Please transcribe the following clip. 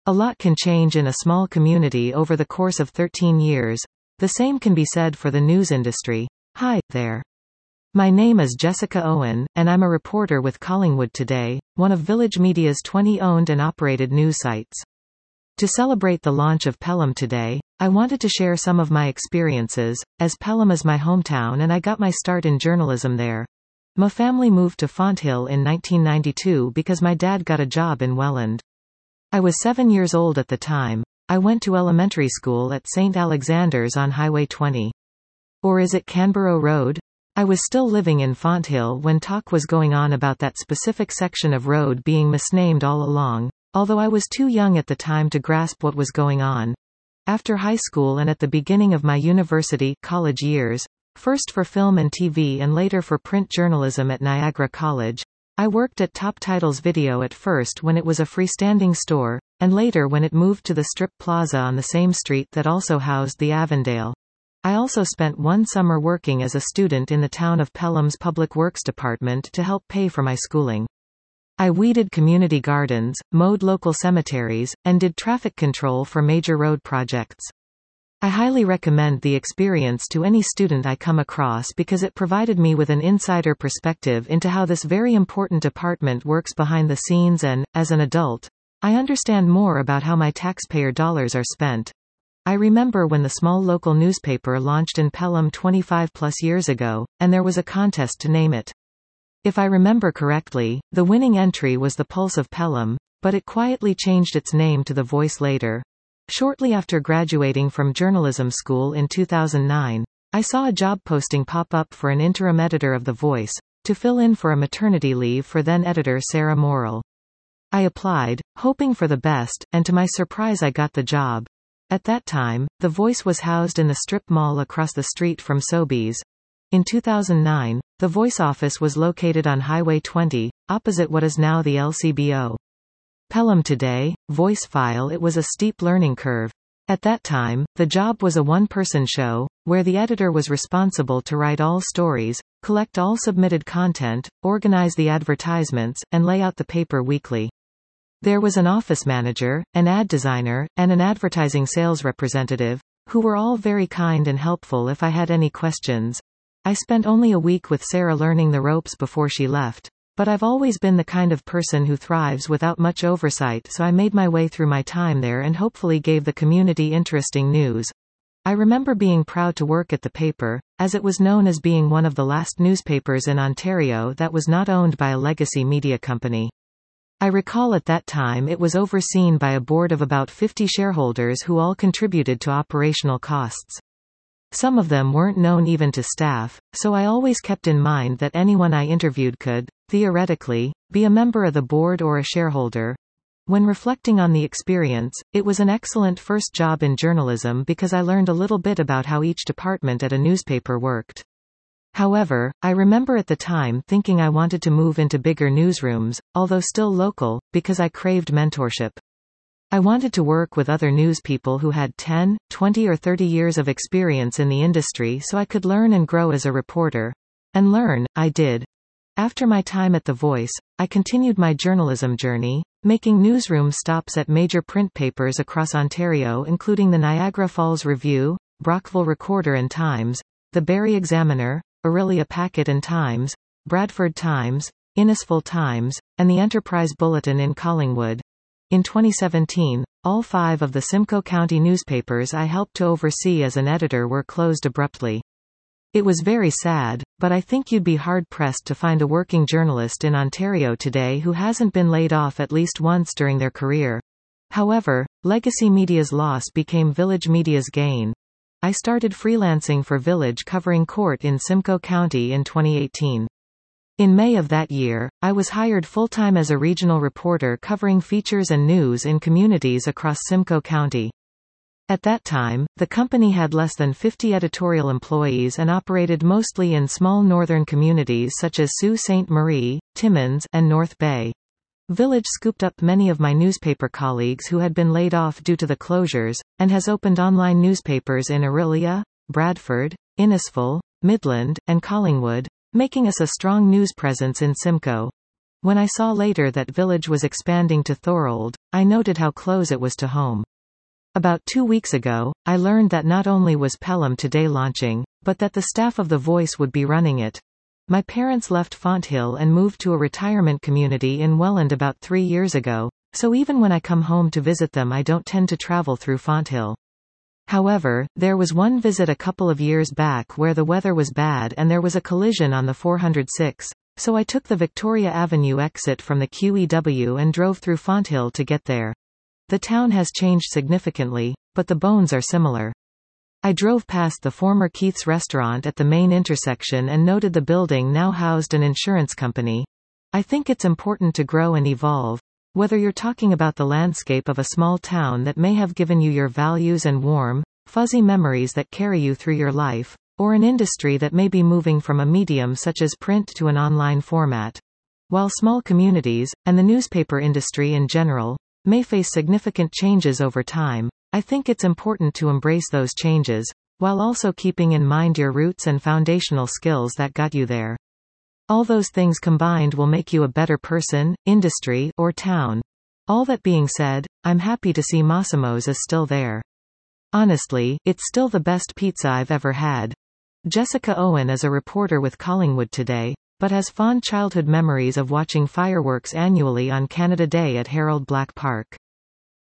A lot can change in a small community over the course of 13 years. The same can be said for the news industry. Hi there. My name is Jessica Owen, and I'm a reporter with Collingwood Today, one of Village Media's 20 owned and operated news sites. To celebrate the launch of Pelham Today, I wanted to share some of my experiences, as Pelham is my hometown and I got my start in journalism there. My family moved to Fonthill in 1992 because my dad got a job in Welland. I was 7 years old at the time. I went to elementary school at St. Alexander's on Highway 20. Or is it Canberra Road? I was still living in Fonthill when talk was going on about that specific section of road being misnamed all along, although I was too young at the time to grasp what was going on. After high school and at the beginning of my university college years, first for film and TV and later for print journalism at Niagara College, I worked at Top Titles Video at first when it was a freestanding store, and later when it moved to the Strip Plaza on the same street that also housed the Avondale. I also spent one summer working as a student in the town of Pelham's Public Works Department to help pay for my schooling. I weeded community gardens, mowed local cemeteries, and did traffic control for major road projects. I highly recommend the experience to any student I come across because it provided me with an insider perspective into how this very important department works behind the scenes and, as an adult, I understand more about how my taxpayer dollars are spent. I remember when the small local newspaper launched in Pelham 25+ years ago, and there was a contest to name it. If I remember correctly, the winning entry was The Pulse of Pelham, but it quietly changed its name to The Voice later. Shortly after graduating from journalism school in 2009, I saw a job posting pop up for an interim editor of The Voice, to fill in for a maternity leave for then-editor Sarah Morrill. I applied, hoping for the best, and to my surprise I got the job. At that time, The Voice was housed in the strip mall across the street from Sobeys. In 2009, The Voice office was located on Highway 20, opposite what is now the LCBO. Pelham Today, Voice File. It was a steep learning curve. At that time, the job was a one-person show, where the editor was responsible to write all stories, collect all submitted content, organize the advertisements, and lay out the paper weekly. There was an office manager, an ad designer, and an advertising sales representative, who were all very kind and helpful if I had any questions. I spent only a week with Sarah learning the ropes before she left. But I've always been the kind of person who thrives without much oversight, so I made my way through my time there and hopefully gave the community interesting news. I remember being proud to work at the paper, as it was known as being one of the last newspapers in Ontario that was not owned by a legacy media company. I recall at that time it was overseen by a board of about 50 shareholders who all contributed to operational costs. Some of them weren't known even to staff, so I always kept in mind that anyone I interviewed could, theoretically, be a member of the board or a shareholder. When reflecting on the experience, it was an excellent first job in journalism because I learned a little bit about how each department at a newspaper worked. However, I remember at the time thinking I wanted to move into bigger newsrooms, although still local, because I craved mentorship. I wanted to work with other news people who had 10, 20 or 30 years of experience in the industry so I could learn and grow as a reporter. And learn, I did. After my time at The Voice, I continued my journalism journey, making newsroom stops at major print papers across Ontario including the Niagara Falls Review, Brockville Recorder and Times, the Barrie Examiner, Orillia Packet and Times, Bradford Times, Innisfil Times, and the Enterprise Bulletin in Collingwood. In 2017, all 5 of the Simcoe County newspapers I helped to oversee as an editor were closed abruptly. It was very sad, but I think you'd be hard-pressed to find a working journalist in Ontario today who hasn't been laid off at least once during their career. However, Legacy Media's loss became Village Media's gain. I started freelancing for Village covering court in Simcoe County in 2018. In May of that year, I was hired full-time as a regional reporter covering features and news in communities across Simcoe County. At that time, the company had less than 50 editorial employees and operated mostly in small northern communities such as Sault Ste. Marie, Timmins, and North Bay. Village scooped up many of my newspaper colleagues who had been laid off due to the closures, and has opened online newspapers in Orillia, Bradford, Innisfil, Midland, and Collingwood, making us a strong news presence in Simcoe. When I saw later that Village was expanding to Thorold, I noted how close it was to home. About 2 weeks ago, I learned that not only was Pelham Today launching, but that the staff of The Voice would be running it. My parents left Fonthill and moved to a retirement community in Welland about 3 years ago, so even when I come home to visit them I don't tend to travel through Fonthill. However, there was one visit a couple of years back where the weather was bad and there was a collision on the 406, so I took the Victoria Avenue exit from the QEW and drove through Fonthill to get there. The town has changed significantly, but the bones are similar. I drove past the former Keith's restaurant at the main intersection and noted the building now housed an insurance company. I think it's important to grow and evolve. Whether you're talking about the landscape of a small town that may have given you your values and warm, fuzzy memories that carry you through your life, or an industry that may be moving from a medium such as print to an online format. While small communities, and the newspaper industry in general, may face significant changes over time, I think it's important to embrace those changes, while also keeping in mind your roots and foundational skills that got you there. All those things combined will make you a better person, industry, or town. All that being said, I'm happy to see Massimo's is still there. Honestly, it's still the best pizza I've ever had. Jessica Owen is a reporter with Collingwood Today, but has fond childhood memories of watching fireworks annually on Canada Day at Harold Black Park.